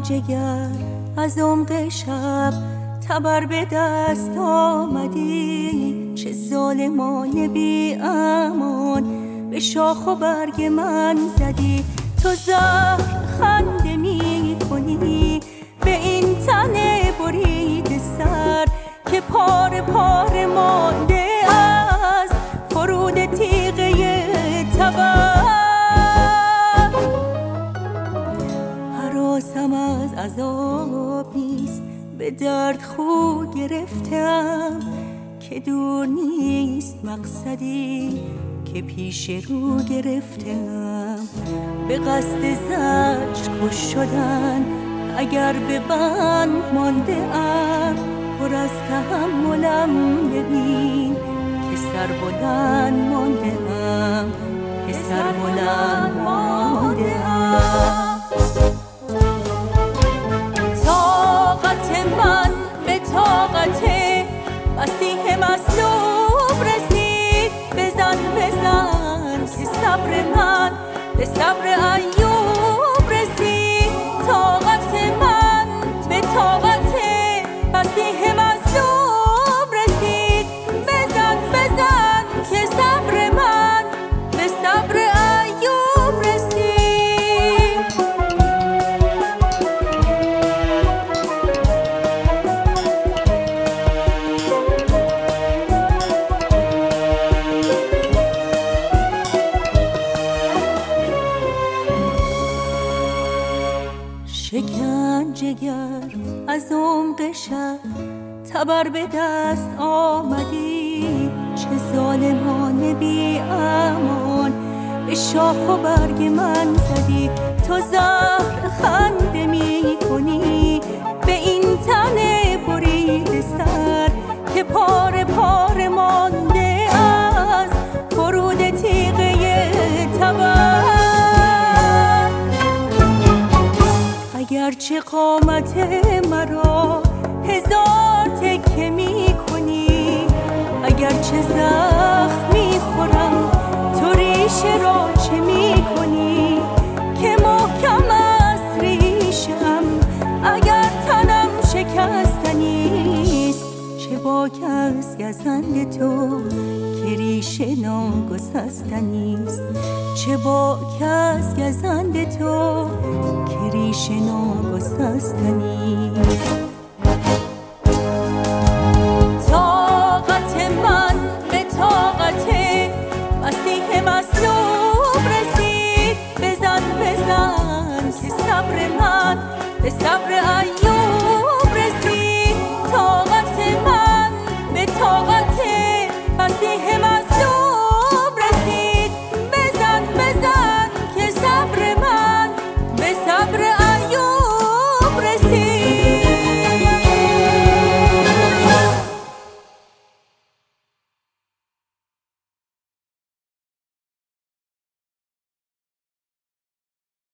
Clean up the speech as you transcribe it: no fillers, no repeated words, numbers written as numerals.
جگر از عمق شب تبر به دست آمدی، چه ظالمانه بی امان به شاخ و برگ من زدی. تو زهر خنده می کنی به این تن برید سر که پاره پاره مانده از فرود تیغه تبر. هراسم از عذاب نیست، به درد خو گرفتم که دور نیست مقصدی که پیش رو گرفتم. به قصد زجر کش شدن اگر به بند مانده ام، پر از تحملم ببین که سر بلند مانده ام، که سر بلند مانده ام. طاقت من به طاقت مسیح مصلوب رسید. بزن بزن که صبر من به صبر ایوب رسید. طاقت من به طاقت مسیح مصلوب رسید. بزن بزن که صبر من به صبر ایوب رسید. شکن جگر از عمق شب تبر به دست آمدی، چه ظالمانه بی امان به شاخ و برگ من زدی. تو زهر خنده می کنی به این تن برید سر که پاره پاره مانده از فرود تیغه تبر. اگرچه قامت مرا هزار تکه می کنی، اگرچه زخم می خورم تو ریشه را چه می کنی که محکم است ریشم. اگر تنم شکستنیست چه با کس گزند تو که ریشه ناگسستنیست. چه با کس گزند تو که ریشه ناگسستنیست. طاقت من به طاقت مسیح مصلوب رسید. بزن بزن که صبر من به صبر